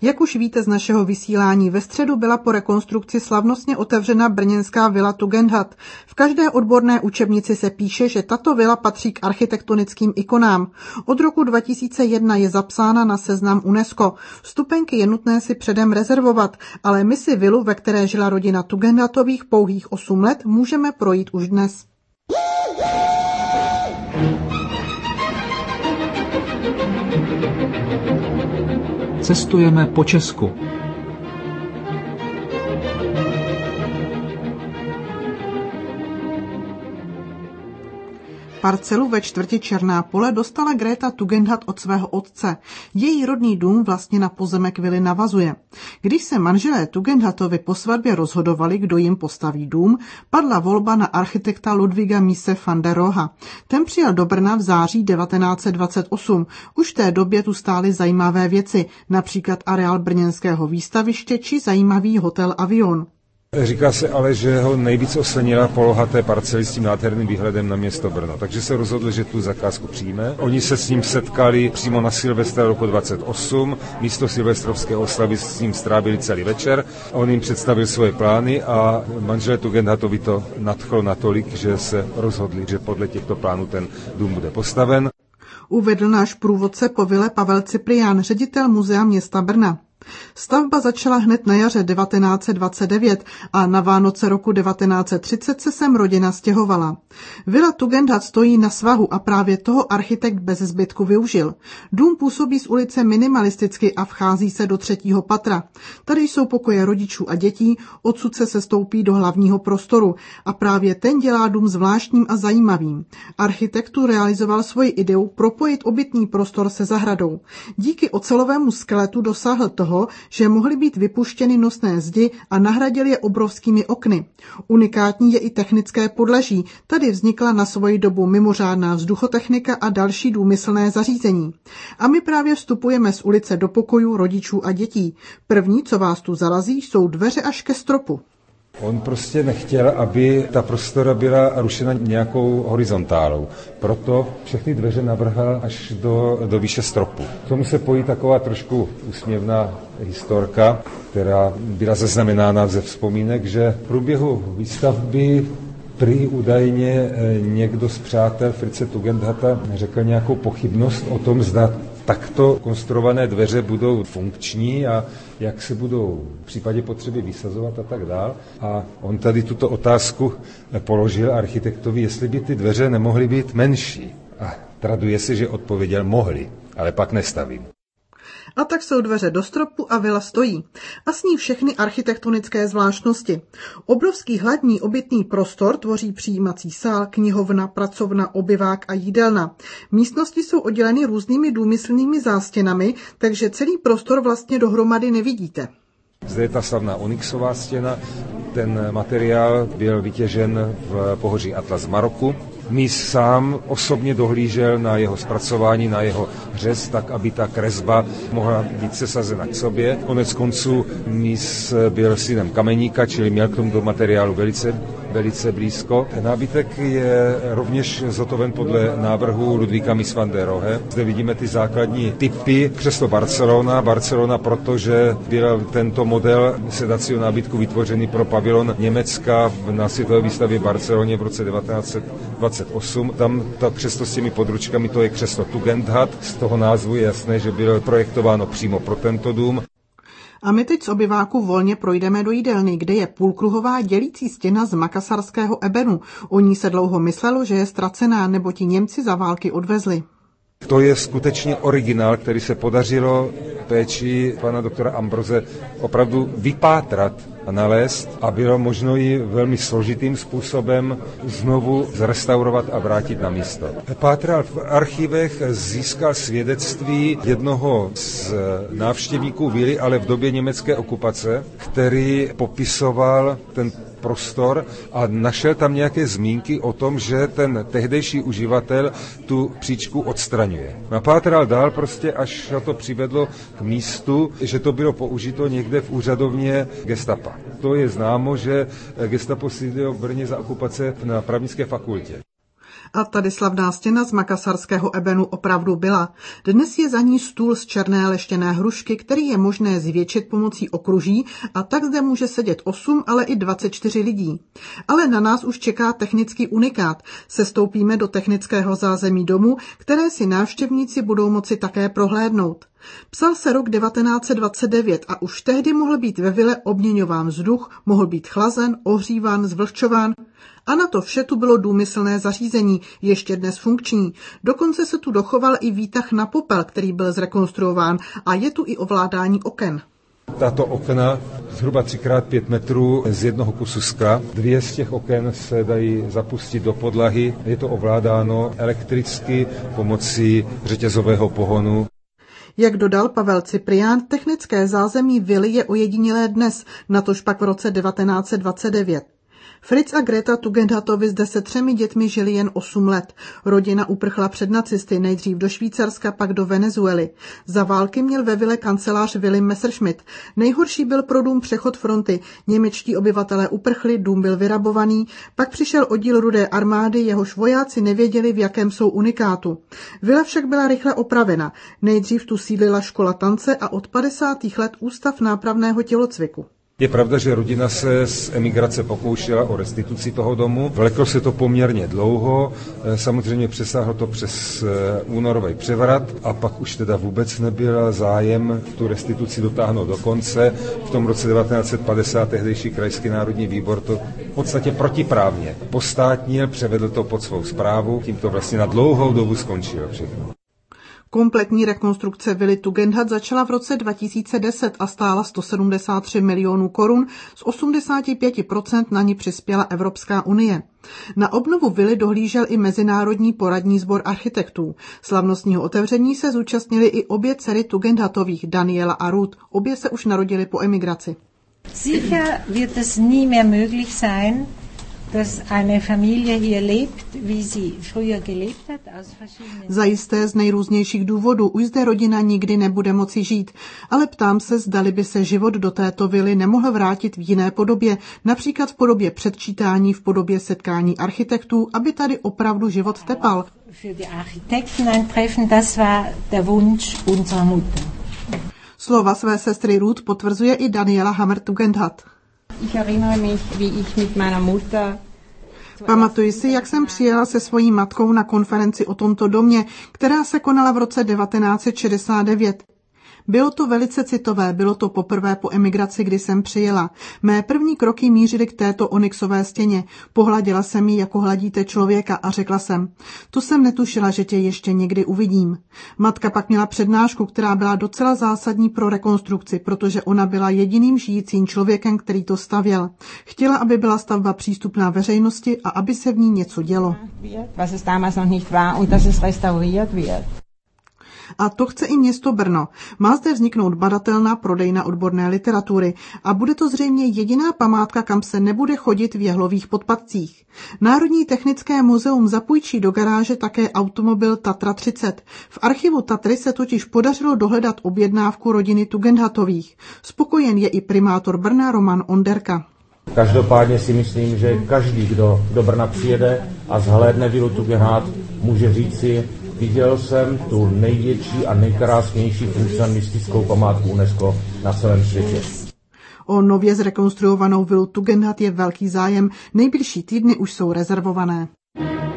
Jak už víte z našeho vysílání, ve středu byla po rekonstrukci slavnostně otevřena brněnská vila Tugendhat. V každé odborné učebnici se píše, že tato vila patří k architektonickým ikonám. Od roku 2001 je zapsána na seznam UNESCO. Vstupenky je nutné si předem rezervovat, ale my si vilu, ve které žila rodina Tugendhatových pouhých 8 let, můžeme projít už dnes. Cestujeme po Česku. Parcelu ve čtvrti Černá Pole dostala Greta Tugendhat od svého otce. Její rodný dům vlastně na pozemek vily navazuje. Když se manželé Tugendhatovi po svatbě rozhodovali, kdo jim postaví dům, padla volba na architekta Ludwiga Mise van der Rohe. Ten přijel do Brna v září 1928. Už v té době tu stály zajímavé věci, například areál brněnského výstaviště či zajímavý hotel Avion. Říká se ale, že ho nejvíc oslnila poloha té parcely s tím nádherným výhledem na město Brno. Takže se rozhodl, že tu zakázku přijme. Oni se s ním setkali přímo na Silvestra roku 28. Místo silvestrovské oslavy s ním strávili celý večer. On jim představil svoje plány a manželé Tugendhatovi to nadchlo natolik, že se rozhodli, že podle těchto plánů ten dům bude postaven. Uvedl náš průvodce po vile Pavel Ciprián, ředitel Muzea města Brna. Stavba začala hned na jaře 1929 a na Vánoce roku 1930 se sem rodina stěhovala. Vila Tugendhat stojí na svahu a právě toho architekt bez zbytku využil. Dům působí z ulice minimalisticky a vchází se do 3. patra. Tady jsou pokoje rodičů a dětí, odsud se sestoupí do hlavního prostoru a právě ten dělá dům zvláštním a zajímavým. Architekt tu realizoval svoji ideu propojit obytný prostor se zahradou. Díky ocelovému skeletu dosáhl toho, že mohly být vypuštěny nosné zdi a nahradil je obrovskými okny. Unikátní je i technické podlaží. Tady vznikla na svoji dobu mimořádná vzduchotechnika a další důmyslné zařízení. A my právě vstupujeme z ulice do pokojů rodičů a dětí. První, co vás tu zarazí, jsou dveře až ke stropu. On prostě nechtěl, aby ta prostora byla rušena nějakou horizontálou. Proto všechny dveře navrhal až do výše stropu. K tomu se pojí taková trošku úsměvná historka, která byla zaznamenána ze vzpomínek, že v průběhu výstavby prý údajně někdo z přátel Fritze Tugendhata řekl nějakou pochybnost o tom, zda takto konstruované dveře budou funkční a jak se budou v případě potřeby vysazovat a tak dál. A on tady tuto otázku položil architektovi, jestli by ty dveře nemohly být menší. A traduje se, že odpověděl mohli, ale pak nestavím. A tak jsou dveře do stropu a vila stojí. A s ní všechny architektonické zvláštnosti. Obrovský hladní obytný prostor tvoří přijímací sál, knihovna, pracovna, obyvák a jídelna. Místnosti jsou odděleny různými důmyslnými zástěnami, takže celý prostor vlastně dohromady nevidíte. Zde je ta slavná onyxová stěna. Ten materiál byl vytěžen v pohoří Atlas v Maroku. Mies sám osobně dohlížel na jeho zpracování, na jeho řez, tak aby ta kresba mohla být sesazena k sobě. Konec konců Mies byl synem kameníka, čili měl k tomuto materiálu velice blízko. Nábytek je rovněž zhotoven podle návrhu Ludwiga Mise van der Rohe. Zde vidíme ty základní typy křeslo Barcelona, protože byl tento model sedacího nábytku vytvořený pro pavilon Německa na světové výstavě v Barceloně v roce 1928. Tam ta křeslo s těmi područkami, to je křeslo Tugendhat. Z toho názvu je jasné, že bylo projektováno přímo pro tento dům. A my teď z obyváku volně projdeme do jídelny, kde je půlkruhová dělící stěna z makasarského ebenu. O ní se dlouho myslelo, že je ztracená, nebo ti Němci za války odvezli. To je skutečně originál, který se podařilo péči pana doktora Ambroze opravdu vypátrat a nalézt a bylo možno ji velmi složitým způsobem znovu zrestaurovat a vrátit na místo. Pátral v archivech, získal svědectví jednoho z návštěvníků vily, ale v době německé okupace, který popisoval ten prostor a našel tam nějaké zmínky o tom, že ten tehdejší uživatel tu příčku odstraňuje. Napátral dál prostě, až to přivedlo k místu, že to bylo použito někde v úřadovně gestapa. To je známo, že gestapo sídlilo v Brně za okupace na právnické fakultě. A tady slavná stěna z makasarského ebenu opravdu byla. Dnes je za ní stůl z černé leštěné hrušky, který je možné zvětšit pomocí okruží a tak zde může sedět 8, ale i 24 lidí. Ale na nás už čeká technický unikát. Sestoupíme do technického zázemí domu, které si návštěvníci budou moci také prohlédnout. Psal se rok 1929 a už tehdy mohl být ve vile obměňován vzduch, mohl být chlazen, ohříván, zvlhčován. A na to vše tu bylo důmyslné zařízení, ještě dnes funkční. Dokonce se tu dochoval i výtah na popel, který byl zrekonstruován, a je tu i ovládání oken. Tato okna zhruba 3x5 metrů z jednoho kusu skla. 2 z těch oken se dají zapustit do podlahy. Je to ovládáno elektricky pomocí řetězového pohonu. Jak dodal Pavel Cyprián, technické zázemí vily je ojedinělé dnes, natož pak v roce 1929. Fritz a Greta Tugendhatovi zde se 3 dětmi žili jen 8 let. Rodina uprchla před nacisty, nejdřív do Švýcarska, pak do Venezuely. Za války měl ve vile kancelář Wilhelm Messerschmitt. Nejhorší byl pro dům přechod fronty. Němečtí obyvatelé uprchli, dům byl vyrabovaný, pak přišel oddíl Rudé armády, jehož vojáci nevěděli, v jakém jsou unikátu. Vila však byla rychle opravena. Nejdřív tu sídlila škola tance a od 50. let ústav nápravného tělocviku. Je pravda, že rodina se z emigrace pokoušela o restituci toho domu. Vleklo se to poměrně dlouho, samozřejmě přesáhlo to přes únorový převrat a pak už teda vůbec nebyl zájem tu restituci dotáhnout do konce. V tom roce 1950 tehdejší krajský národní výbor to v podstatě protiprávně postátnil, převedl to pod svou správu, tím to vlastně na dlouhou dobu skončilo všechno. Kompletní rekonstrukce vily Tugendhat začala v roce 2010 a stála 173 milionů korun, z 85% na ní přispěla Evropská unie. Na obnovu vily dohlížel i Mezinárodní poradní sbor architektů. Slavnostního otevření se zúčastnili i obě dcery Tugendhatových, Daniela a Ruth. Obě se už narodily po emigraci. Sicher wird es nie mehr möglich sein, dass eine Familie hier lebt, wie sie früher gelebt hat, aus verschiedenen... Zajisté z nejrůznějších důvodů už zde rodina nikdy nebude moci žít, ale ptám se, zdali by se život do této vily nemohl vrátit v jiné podobě, například v podobě předčítání, v podobě setkání architektů, aby tady opravdu život tepal. Für die Architekten ein Treffen, das war der Wunsch unserer Mutter. Slova své sestry Ruth potvrzuje i Daniela Hammer-Tugendhat. Pamatuji si, jak jsem přijela se svojí matkou na konferenci o tomto domě, která se konala v roce 1969. Bylo to velice citové, bylo to poprvé po emigraci, kdy jsem přijela. Mé první kroky mířily k této onyxové stěně. Pohladila jsem ji, jako hladíte člověka, a řekla jsem: to jsem netušila, že tě ještě někdy uvidím. Matka pak měla přednášku, která byla docela zásadní pro rekonstrukci, protože ona byla jediným žijícím člověkem, který to stavěl. Chtěla, aby byla stavba přístupná veřejnosti a aby se v ní něco dělo. Was es damals noch nicht war und dass es restauriert wird. A to chce i město Brno. Má zde vzniknout badatelna, prodejna odborné literatury a bude to zřejmě jediná památka, kam se nebude chodit v jehlových podpatcích. Národní technické muzeum zapůjčí do garáže také automobil Tatra 30. V archivu Tatry se totiž podařilo dohledat objednávku rodiny Tugendhatových. Spokojen je i primátor Brna Roman Onderka. Každopádně si myslím, že každý, kdo do Brna přijede a zhlédne vilu Tugendhat, může říci: viděl jsem tu největší a nejkrásnější funkcionalistickou památku UNESCO na celém světě. O nově zrekonstruovanou vilu Tugendhat je velký zájem, nejbližší týdny už jsou rezervované.